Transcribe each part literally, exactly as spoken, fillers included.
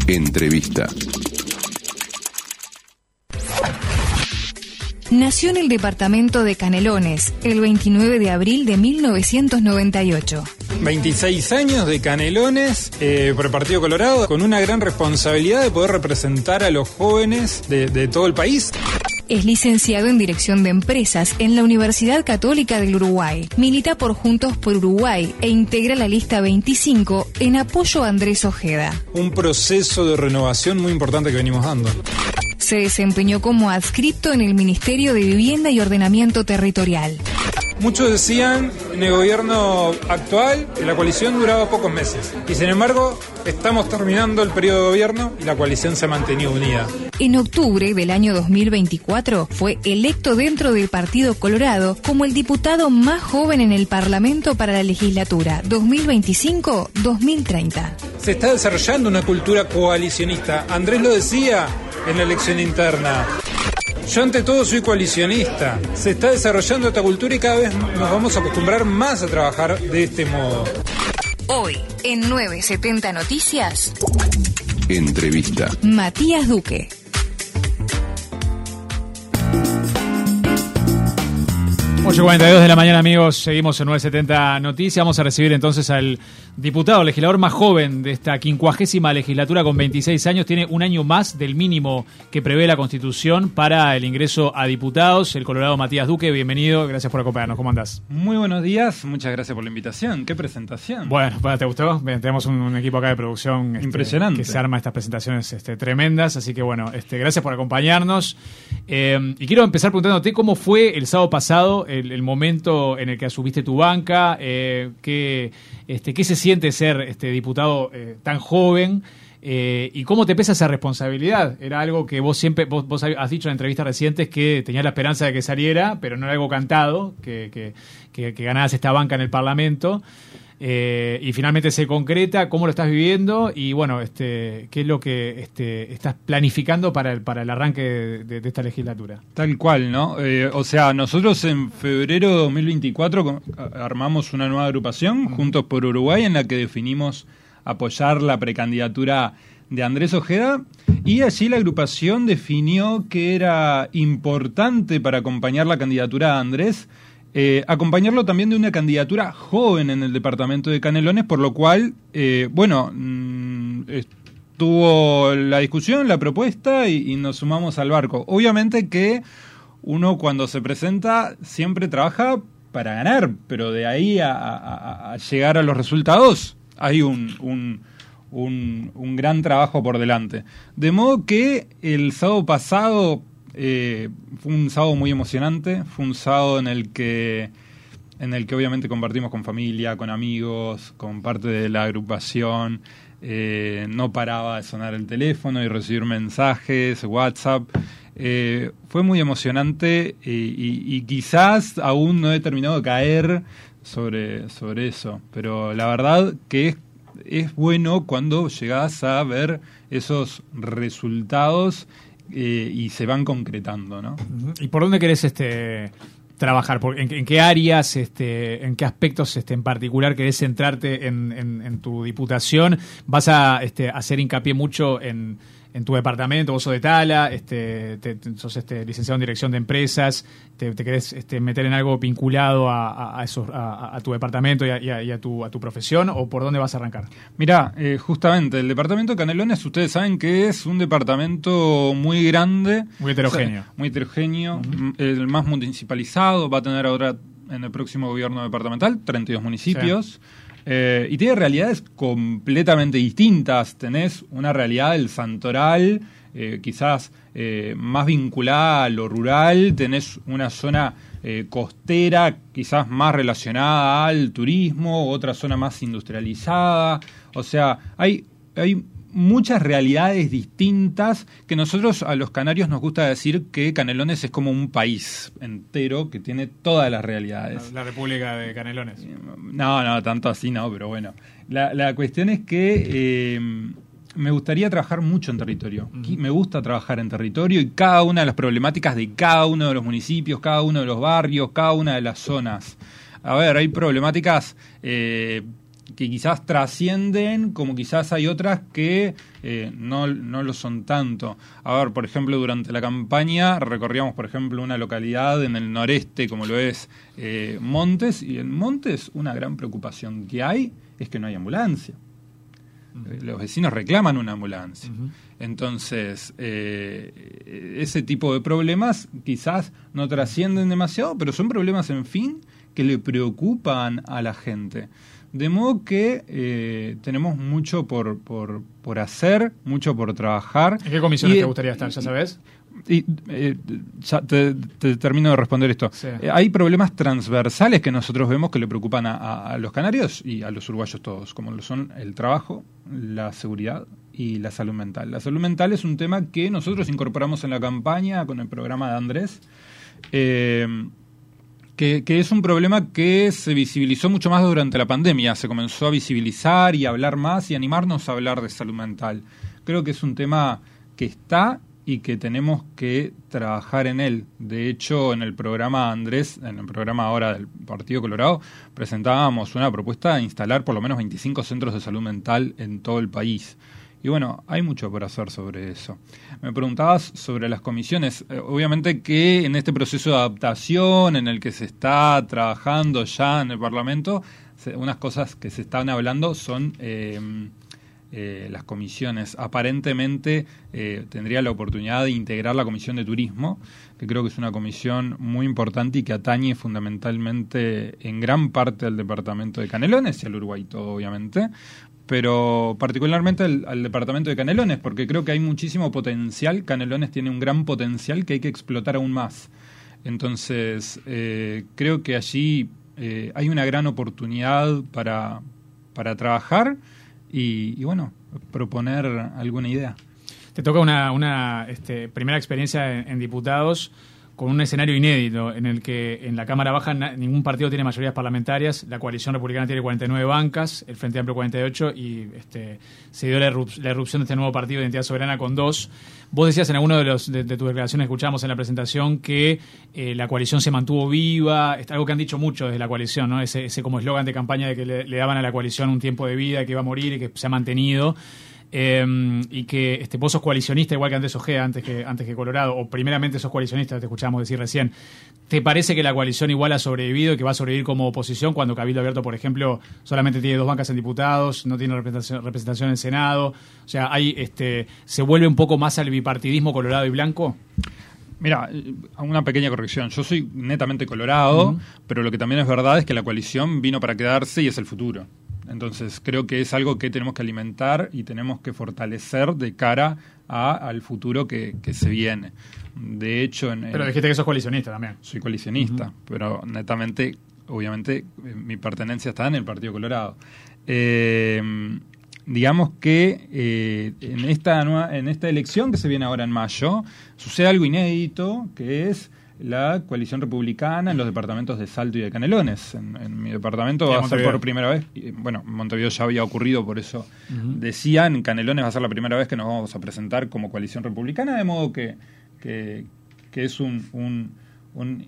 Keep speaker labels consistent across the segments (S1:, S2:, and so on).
S1: Entrevista.
S2: Nació en el departamento de Canelones el veintinueve de abril de mil novecientos noventa y ocho.
S3: veintiséis años de Canelones eh, por el Partido Colorado, con una gran responsabilidad de poder representar a los jóvenes de, de todo el país.
S2: Es licenciado en Dirección de Empresas en la Universidad Católica del Uruguay. Milita por Juntos por Uruguay e integra la lista veinticinco en apoyo a Andrés Ojeda.
S3: Un proceso de renovación muy importante que venimos dando.
S2: Se desempeñó como adscripto en el Ministerio de Vivienda y Ordenamiento Territorial.
S3: Muchos decían en el gobierno actual que la coalición duraba pocos meses. Y sin embargo, estamos terminando el periodo de gobierno y la coalición se ha mantenido unida.
S2: En octubre del año dos mil veinticuatro fue electo dentro del Partido Colorado como el diputado más joven en el Parlamento para la legislatura dos mil veinticinco dos mil treinta.
S3: Se está desarrollando una cultura coalicionista. Andrés lo decía en la elección interna. Yo ante todo soy coalicionista. Se está desarrollando esta cultura y cada vez nos vamos a acostumbrar más a trabajar de este modo.
S2: Hoy, en novecientos setenta Noticias,
S1: Entrevista.
S2: Matías Duque.
S4: ocho cuarenta y dos de la mañana, amigos. Seguimos en novecientos setenta Noticias. Vamos a recibir entonces al diputado, legislador más joven de esta quincuagésima legislatura, con veintiséis años. Tiene un año más del mínimo que prevé la Constitución para el ingreso a diputados. El colorado Matías Duque, bienvenido. Gracias por acompañarnos. ¿Cómo andás?
S3: Muy buenos días. Muchas gracias por la invitación. ¿Qué presentación?
S4: Bueno, ¿te gustó? Bien, tenemos un, un equipo acá de producción este,
S3: impresionante,
S4: que se arma estas presentaciones este, tremendas. Así que bueno, este, gracias por acompañarnos. Eh, y quiero empezar preguntándote cómo fue el sábado pasado, el, el momento en el que asumiste tu banca. Eh, ¿qué, este, ¿Qué se siente ser este diputado eh, tan joven? Eh, ¿Y cómo te pesa esa responsabilidad? Era algo que vos siempre, vos, vos has dicho en entrevistas recientes que tenías la esperanza de que saliera, pero no era algo cantado, que, que, que, que ganabas esta banca en el Parlamento. Eh, y finalmente se concreta. ¿Cómo lo estás viviendo? Y bueno, este, ¿qué es lo que este, estás planificando para el, para el arranque de, de, de esta legislatura?
S5: Tal cual, ¿no? Eh, o sea, nosotros en febrero de dos mil veinticuatro armamos una nueva agrupación, uh-huh. Juntos por Uruguay, en la que definimos apoyar la precandidatura de Andrés Ojeda, y allí la agrupación definió que era importante para acompañar la candidatura de Andrés Eh, acompañarlo también de una candidatura joven en el departamento de Canelones, por lo cual, eh, bueno, mmm, estuvo la discusión, la propuesta y, y nos sumamos al barco. Obviamente que uno cuando se presenta siempre trabaja para ganar, pero de ahí a, a, a llegar a los resultados hay un, un, un, un gran trabajo por delante. De modo que el sábado pasado Eh, fue un sábado muy emocionante, fue un sábado en el que en el que obviamente compartimos con familia, con amigos, con parte de la agrupación. Eh, no paraba de sonar el teléfono y recibir mensajes, WhatsApp. Eh, fue muy emocionante y, y, y quizás aún no he terminado de caer sobre, sobre eso, pero la verdad que es, es bueno cuando llegás a ver esos resultados Eh, y se van concretando, ¿no?
S4: ¿Y por dónde querés este trabajar? ¿Por, en, en qué áreas, este, en qué aspectos este, en particular querés centrarte en, en, en tu diputación? ¿Vas a este, hacer hincapié mucho en, en tu departamento? Vos sos de Tala, este, te, te, sos este, licenciado en Dirección de Empresas, te, te querés este, meter en algo vinculado a, a, a, esos, a, a tu departamento y, a, y, a, y a, tu, a tu profesión, ¿o por dónde vas a arrancar?
S5: Mirá, eh, justamente el departamento de Canelones, ustedes saben que es un departamento muy grande,
S4: muy heterogéneo,
S5: o sea, muy heterogéneo,
S4: uh-huh.
S5: El más municipalizado, va a tener ahora en el próximo gobierno departamental treinta y dos municipios. Sí. Eh, y tiene realidades completamente distintas. Tenés una realidad del Santoral, eh, quizás eh, más vinculada a lo rural. Tenés una zona eh, costera, quizás más relacionada al turismo, otra zona más industrializada. O sea, hay, hay muchas realidades distintas que nosotros a los canarios nos gusta decir que Canelones es como un país entero que tiene todas las realidades.
S4: La, la República de Canelones.
S5: No, no, tanto así no, pero bueno. La, la cuestión es que eh, me gustaría trabajar mucho en territorio. Uh-huh. Me gusta trabajar en territorio y cada una de las problemáticas de cada uno de los municipios, cada uno de los barrios, cada una de las zonas. A ver, hay problemáticas eh, que quizás trascienden, como quizás hay otras que eh, no, no lo son tanto. A ver, por ejemplo, durante la campaña recorríamos, por ejemplo, una localidad en el noreste, como lo es eh, Montes, y en Montes una gran preocupación que hay es que no hay ambulancia. Uh-huh. Los vecinos reclaman una ambulancia. Uh-huh. Entonces, eh, ese tipo de problemas quizás no trascienden demasiado, pero son problemas, en fin, que le preocupan a la gente. De modo que eh, tenemos mucho por, por, por hacer, mucho por trabajar.
S4: ¿En qué comisiones
S5: y,
S4: te gustaría estar, ya sabes?
S5: Y, eh, ya te, te termino de responder esto.
S4: Sí.
S5: Eh, hay problemas transversales que nosotros vemos que le preocupan a, a, a los canarios y a los uruguayos todos, como lo son el trabajo, la seguridad y la salud mental. La salud mental es un tema que nosotros incorporamos en la campaña con el programa de Andrés, eh, que, que es un problema que se visibilizó mucho más durante la pandemia. Se comenzó a visibilizar y a hablar más y animarnos a hablar de salud mental. Creo que es un tema que está y que tenemos que trabajar en él. De hecho, en el programa Andrés, en el programa ahora del Partido Colorado, presentábamos una propuesta de instalar por lo menos veinticinco centros de salud mental en todo el país. Y bueno, hay mucho por hacer sobre eso. Me preguntabas sobre las comisiones. Eh, obviamente que en este proceso de adaptación en el que se está trabajando ya en el Parlamento, se, unas cosas que se están hablando son eh, eh, las comisiones. Aparentemente eh, tendría la oportunidad de integrar la Comisión de Turismo, que creo que es una comisión muy importante y que atañe fundamentalmente en gran parte al departamento de Canelones y al Uruguay todo, obviamente, pero particularmente al, al departamento de Canelones, porque creo que hay muchísimo potencial. Canelones tiene un gran potencial que hay que explotar aún más. Entonces, eh, creo que allí eh, hay una gran oportunidad para, para trabajar y, y, bueno, proponer alguna idea.
S4: Te toca una, una este, primera experiencia en, en diputados con un escenario inédito en el que en la Cámara Baja na, ningún partido tiene mayorías parlamentarias, la coalición republicana tiene cuarenta y nueve bancas, el Frente Amplio cuarenta y ocho y este, se dio la, erup la erupción de este nuevo partido de Identidad Soberana con dos. Vos decías en alguno de, los, de, de tus declaraciones, escuchamos en la presentación, que eh, la coalición se mantuvo viva, algo que han dicho mucho desde la coalición, ¿no? Ese, ese como eslogan de campaña de que le, le daban a la coalición un tiempo de vida, que iba a morir y que se ha mantenido. Eh, y que este, vos sos coalicionista igual que Andrés Ojeda antes que, antes que Colorado, o primeramente sos coalicionista, te escuchábamos decir recién. ¿Te parece que la coalición igual ha sobrevivido y que va a sobrevivir como oposición cuando Cabildo Abierto, por ejemplo, solamente tiene dos bancas en diputados, no tiene representación, representación en Senado? O sea, hay, este, ¿se vuelve un poco más al bipartidismo colorado y blanco?
S5: Mira, una pequeña corrección. Yo soy netamente colorado, uh-huh. pero lo que también es verdad es que la coalición vino para quedarse y es el futuro. Entonces creo que es algo que tenemos que alimentar y tenemos que fortalecer de cara a, al futuro que, que se viene. De hecho... En,
S4: pero dijiste que sos coalicionista también.
S5: Soy coalicionista, uh-huh. pero netamente, obviamente, mi pertenencia está en el Partido Colorado. Eh, digamos que eh, en, esta nueva, en esta elección que se viene ahora en mayo, sucede algo inédito, que es la coalición republicana en los departamentos de Salto y de Canelones. En, en mi departamento va a ser por primera vez, y, bueno, en Montevideo ya había ocurrido, por eso uh-huh. decían, en Canelones va a ser la primera vez que nos vamos a presentar como coalición republicana, de modo que, que, que es un, un, un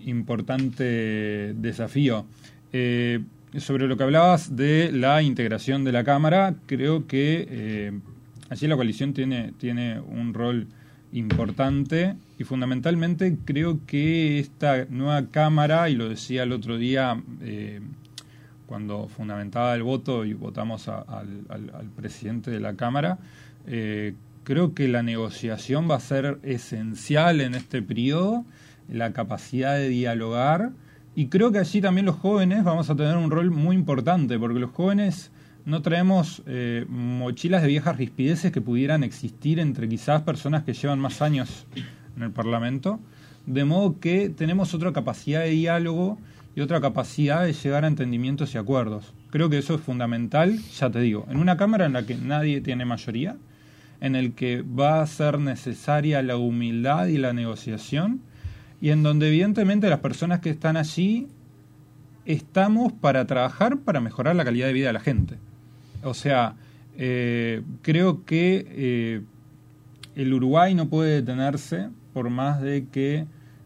S5: importante desafío. Eh, sobre lo que hablabas de la integración de la Cámara, creo que eh, allí la coalición tiene, tiene un rol importante y fundamentalmente creo que esta nueva Cámara, y lo decía el otro día eh, cuando fundamentaba el voto y votamos a, al, al, al presidente de la Cámara, eh, creo que la negociación va a ser esencial en este periodo, la capacidad de dialogar, y creo que allí también los jóvenes vamos a tener un rol muy importante, porque los jóvenes no traemos eh, mochilas de viejas rispideces que pudieran existir entre quizás personas que llevan más años en el Parlamento, de modo que tenemos otra capacidad de diálogo y otra capacidad de llegar a entendimientos y acuerdos. Creo que eso es fundamental, ya te digo, en una Cámara en la que nadie tiene mayoría, en el que va a ser necesaria la humildad y la negociación, y en donde evidentemente las personas que están allí estamos para trabajar para mejorar la calidad de vida de la gente. O sea, eh, creo que eh, el Uruguay no puede detenerse por más de que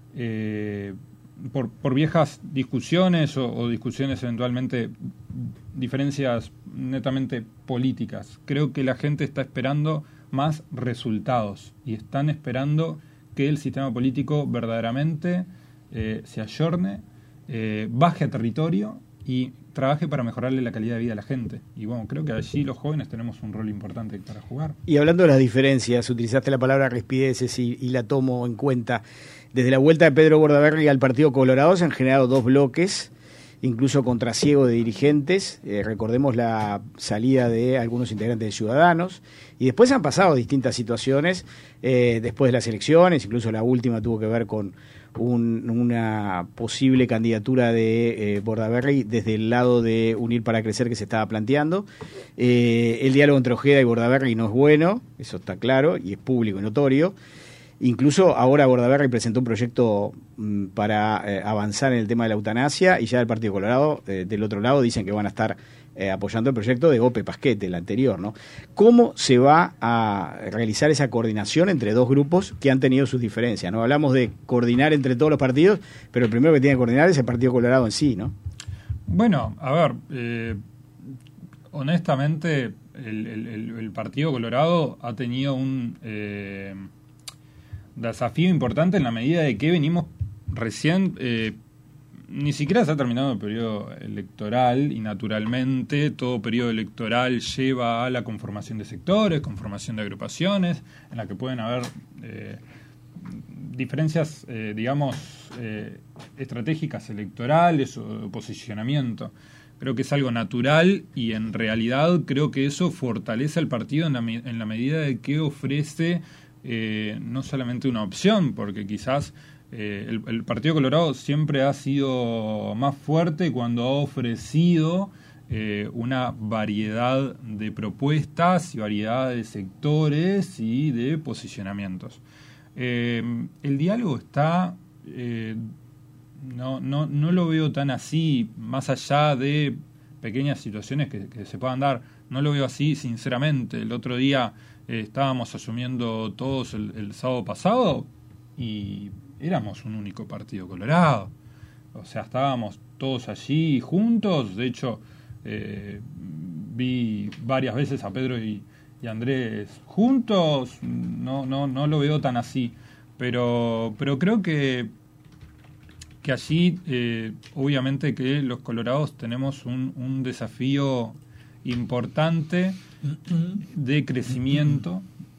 S5: eh, por, por viejas discusiones o, o discusiones eventualmente diferencias netamente políticas. Creo que la gente está esperando más resultados y están esperando que el sistema político verdaderamente eh, se ayorne, eh, baje a territorio y trabaje para mejorarle la calidad de vida a la gente. Y bueno, creo que allí los jóvenes tenemos un rol importante para jugar.
S6: Y hablando de las diferencias, utilizaste la palabra rispideces y, y la tomo en cuenta. Desde la vuelta de Pedro Bordaberry al Partido Colorado se han generado dos bloques, incluso con trasiego de dirigentes. Eh, recordemos la salida de algunos integrantes de Ciudadanos. Y después han pasado distintas situaciones eh, después de las elecciones, incluso la última tuvo que ver con un, una posible candidatura de eh, Bordaberry desde el lado de Unir para Crecer que se estaba planteando. Eh, el diálogo entre Ojeda y Bordaberry no es bueno, eso está claro y es público y notorio. Incluso ahora Bordaberry presentó un proyecto mm, para eh, avanzar en el tema de la eutanasia y ya el Partido Colorado, eh, del otro lado, dicen que van a estar eh, apoyando el proyecto de Ope Pasquete, el anterior, ¿no? ¿Cómo se va a realizar esa coordinación entre dos grupos que han tenido sus diferencias, ¿no? Hablamos de coordinar entre todos los partidos, pero el primero que tiene que coordinar es el Partido Colorado en sí, ¿no?
S5: Bueno, a ver, eh, honestamente, el, el, el, el Partido Colorado ha tenido un... Eh, desafío importante en la medida de que venimos recién, eh, ni siquiera se ha terminado el periodo electoral y naturalmente todo periodo electoral lleva a la conformación de sectores, conformación de agrupaciones, en la que pueden haber eh, diferencias, eh, digamos, eh, estratégicas electorales o de posicionamiento. Creo que es algo natural y en realidad creo que eso fortalece al partido en la, en la medida de que ofrece Eh, no solamente una opción, porque quizás eh, el, el Partido Colorado siempre ha sido más fuerte cuando ha ofrecido eh, una variedad de propuestas y variedad de sectores y de posicionamientos. Eh, el diálogo está, eh, no, no, no lo veo tan así, más allá de pequeñas situaciones que, que se puedan dar, no lo veo así sinceramente. El otro día Eh, estábamos asumiendo todos el, el sábado pasado y éramos un único Partido Colorado. O sea, estábamos todos allí juntos. De hecho, eh, vi varias veces a Pedro y, y Andrés juntos. No, no, no lo veo tan así. Pero, pero creo que, que allí, eh, obviamente que los colorados tenemos un, un desafío importante de crecimiento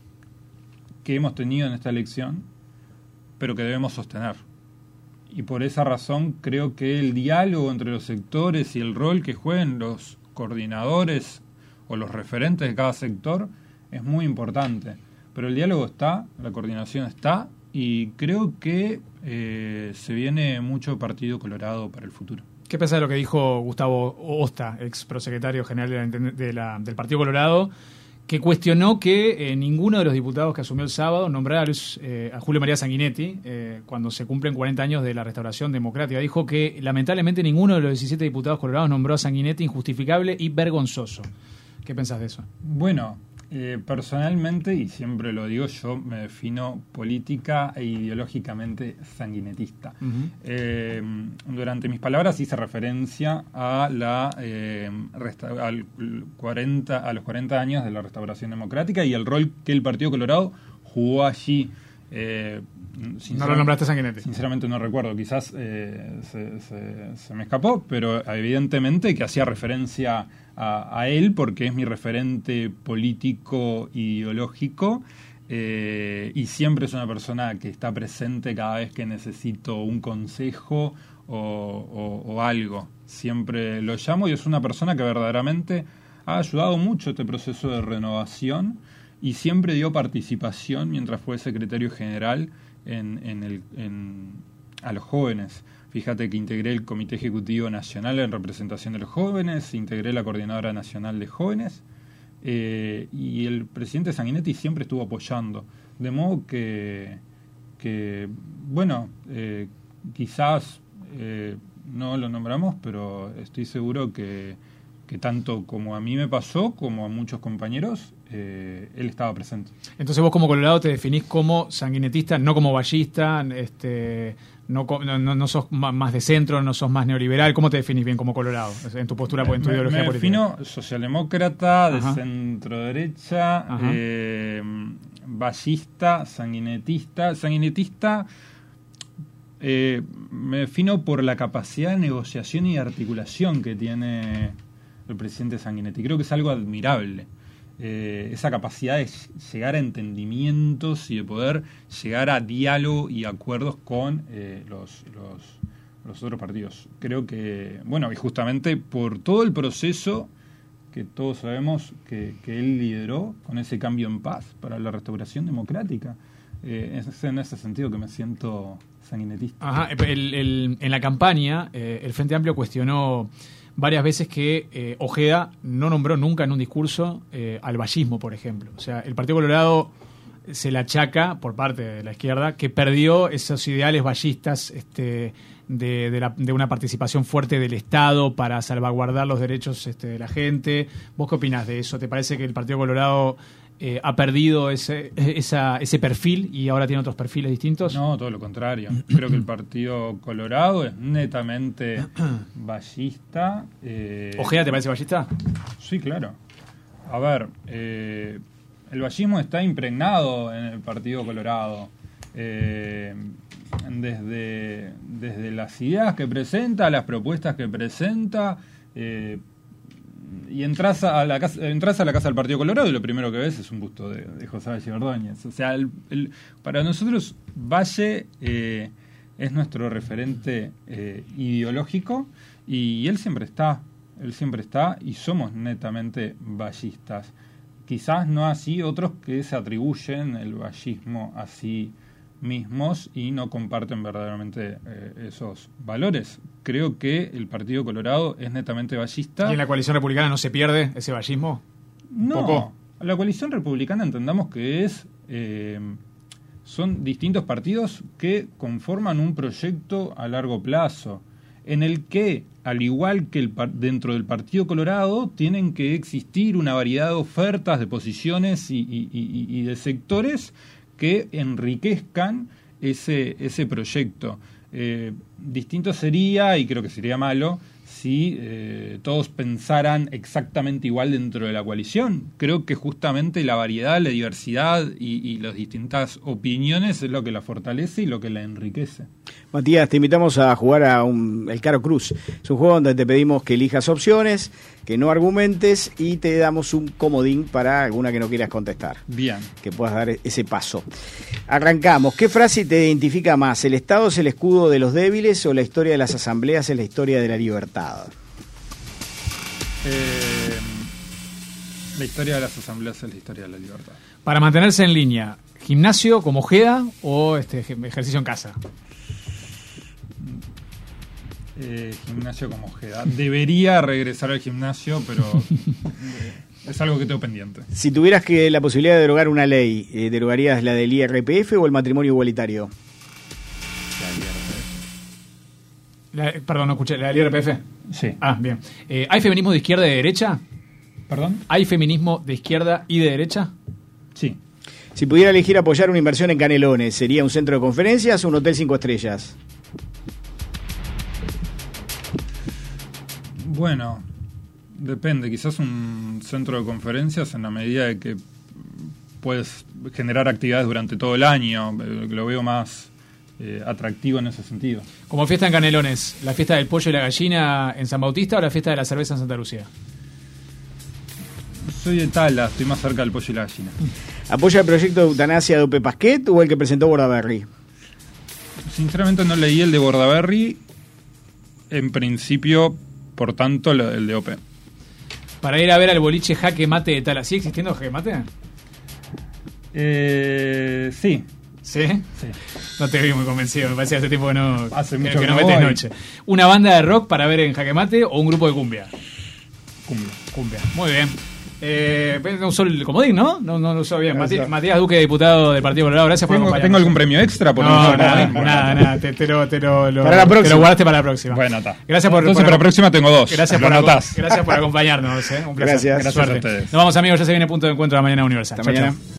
S5: que hemos tenido en esta elección, pero que debemos sostener. Y por esa razón creo que el diálogo entre los sectores y el rol que jueguen los coordinadores o los referentes de cada sector es muy importante. Pero el diálogo está, la coordinación está, y creo que eh, se viene mucho Partido Colorado para el futuro.
S4: ¿Qué pensás de lo que dijo Gustavo Osta, ex prosecretario general de la, de la, del Partido Colorado, que cuestionó que eh, ninguno de los diputados que asumió el sábado nombrara a, Luis, eh, a Julio María Sanguinetti eh, cuando se cumplen cuarenta años de la Restauración Democrática? Dijo que lamentablemente ninguno de los diecisiete diputados colorados nombró a Sanguinetti injustificable y vergonzoso. ¿Qué pensás de eso?
S5: Bueno, eh, personalmente, y siempre lo digo, yo me defino política e ideológicamente sanguinetista. Uh-huh. Eh, durante mis palabras hice referencia a la eh, resta- al cuarenta, a los cuarenta años de la Restauración Democrática y el rol que el Partido Colorado jugó allí. Eh,
S4: ¿No lo nombraste Sanguinetti?
S5: Sinceramente no recuerdo, quizás eh, se, se, se me escapó, pero evidentemente que hacía referencia a, a él porque es mi referente político ideológico eh, y siempre es una persona que está presente cada vez que necesito un consejo o, o, o algo. Siempre lo llamo y es una persona que verdaderamente ha ayudado mucho este proceso de renovación y siempre dio participación mientras fue secretario general en, en el, en, a los jóvenes. Fíjate que integré el Comité Ejecutivo Nacional en representación de los jóvenes, integré la Coordinadora Nacional de Jóvenes eh, y el presidente Sanguinetti siempre estuvo apoyando. De modo que, que bueno, eh, quizás eh, no lo nombramos, pero estoy seguro que, que tanto como a mí me pasó, como a muchos compañeros, eh, él estaba presente.
S4: Entonces vos como colorado te definís como sanguinetista, no como ballista, este, no, no, no sos más de centro, no sos más neoliberal. ¿Cómo te definís bien como colorado en tu postura, en tu
S5: me,
S4: ideología
S5: me
S4: política?
S5: Me defino socialdemócrata, de
S4: Ajá.
S5: centro-derecha, eh, ballista, sanguinetista. Sanguinetista eh, me defino por la capacidad de negociación y de articulación que tiene el presidente Sanguinetti. Creo que es algo admirable. Eh, esa capacidad de llegar a entendimientos y de poder llegar a diálogo y acuerdos con eh, los, los, los otros partidos. Creo que, bueno, y justamente por todo el proceso que todos sabemos que, que él lideró con ese cambio en paz para la restauración democrática, eh, es en ese sentido que me siento sanguinetista.
S4: Ajá, el, el, en la campaña, eh, el Frente Amplio cuestionó varias veces que eh, Ojeda no nombró nunca en un discurso eh, al vallismo, por ejemplo. O sea, el Partido Colorado se le achaca, por parte de la izquierda, que perdió esos ideales vallistas este, de, de, la, de una participación fuerte del Estado para salvaguardar los derechos este, de la gente. ¿Vos qué opinás de eso? ¿Te parece que el Partido Colorado eh, ha perdido ese, esa, ese perfil y ahora tiene otros perfiles distintos?
S5: No, todo lo contrario. Creo que el Partido Colorado es netamente vallista. Eh,
S4: ¿Ojeda te parece vallista?
S5: Sí, claro. A ver, eh, el vallismo está impregnado en el Partido Colorado. Eh, desde, desde las ideas que presenta, las propuestas que presenta, eh, y entras a la casa, entras a la casa del Partido Colorado y lo primero que ves es un busto de, de José Valle Ordóñez. O sea, el, el, para nosotros Valle eh, es nuestro referente eh, ideológico y él siempre está, él siempre está y somos netamente vallistas. Quizás no así otros que se atribuyen el vallismo a sí mismos y no comparten verdaderamente eh, esos valores. Creo que el Partido Colorado es netamente vallista.
S4: ¿Y en la coalición republicana no se pierde ese vallismo?
S5: No,
S4: ¿Poco?
S5: La coalición republicana entendamos que es eh, son distintos partidos que conforman un proyecto a largo plazo, en el que, al igual que el, dentro del Partido Colorado, tienen que existir una variedad de ofertas, de posiciones y, y, y, y de sectores que enriquezcan ese, ese proyecto. Eh, distinto sería, y creo que sería malo, si eh, todos pensaran exactamente igual dentro de la coalición. Creo que justamente la variedad, la diversidad y, y las distintas opiniones es lo que la fortalece y lo que la enriquece.
S6: Matías, te invitamos a jugar a un, el Caro Cruz. Es un juego donde te pedimos que elijas opciones, que no argumentes y te damos un comodín para alguna que no quieras contestar.
S5: Bien.
S6: Que puedas dar ese paso. Arrancamos. ¿Qué frase te identifica más? ¿El Estado es el escudo de los débiles o la historia de las asambleas es la historia de la libertad?
S5: Eh, la historia de las asambleas es la historia de la libertad.
S4: Para mantenerse en línea, ¿gimnasio como Ojeda o este ejercicio en casa?
S5: Eh, gimnasio como Ojeda. Debería regresar al gimnasio, pero eh, es algo que tengo pendiente.
S6: Si tuvieras que la posibilidad de derogar una ley, eh, ¿derogarías la del I R P F o el matrimonio igualitario?
S4: La, perdón, no escuché. ¿La del I R P F?
S5: Sí.
S4: Ah, bien. Eh, ¿Hay feminismo de izquierda y de derecha?
S5: ¿Perdón?
S4: ¿Hay feminismo de izquierda y de derecha?
S5: Sí.
S6: Si pudiera elegir apoyar una inversión en Canelones, ¿sería un centro de conferencias o un hotel cinco estrellas?
S5: Bueno, depende. Quizás un centro de conferencias en la medida de que puedes generar actividades durante todo el año. Lo veo más eh, atractivo en ese sentido.
S4: Como fiesta en Canelones, ¿la fiesta del pollo y la gallina en San Bautista o la fiesta de la cerveza en Santa Lucía?
S5: Soy de Tala, estoy más cerca del pollo y la gallina.
S6: ¿Apoya el proyecto de eutanasia de Ope Pasquet o el que presentó Bordaberry?
S5: Sinceramente no leí el de Bordaberry. En principio, por tanto, el de Ope.
S4: Para ir a ver al boliche Jaque Mate de Tala. ¿Sigue existiendo Jaque Mate?
S5: Eh, sí.
S4: ¿Sí?
S5: Sí.
S4: No te vi muy convencido, me parecía hace tiempo que no,
S5: Hace
S4: que,
S5: mucho
S4: que
S5: que
S4: no
S5: no
S4: metes
S5: voy.
S4: noche. ¿Una banda de rock para ver en Jaque Mate o un grupo de cumbia?
S5: Cumbia.
S4: Cumbia, muy bien. Eh, no usó el comodín, ¿no? No, no lo usó bien. Mati-
S6: Gracias.
S4: Matías Duque, diputado del Partido Colorado, gracias por
S5: ¿Tengo,
S4: acompañarnos.
S5: ¿Tengo algún premio extra por no
S4: No,
S5: usar
S4: nada,
S5: comodín? Bueno,
S4: nada, nada, te, te lo, te lo, lo-
S6: Para la
S4: te
S6: próxima.
S4: lo guardaste para la próxima.
S5: Bueno, está.
S4: Gracias por,
S5: Entonces,
S4: por-
S5: para la próxima tengo dos.
S4: Gracias
S5: Lo
S4: por,
S5: anotás.
S4: gracias por acompañarnos. ¿eh? Un placer.
S6: Gracias.
S5: Gracias
S4: Suerte.
S5: a ustedes.
S4: Nos vamos, amigos. Ya se viene Punto de Encuentro de la Mañana Universal.
S6: Hasta
S4: Chau,
S6: mañana.
S4: chau.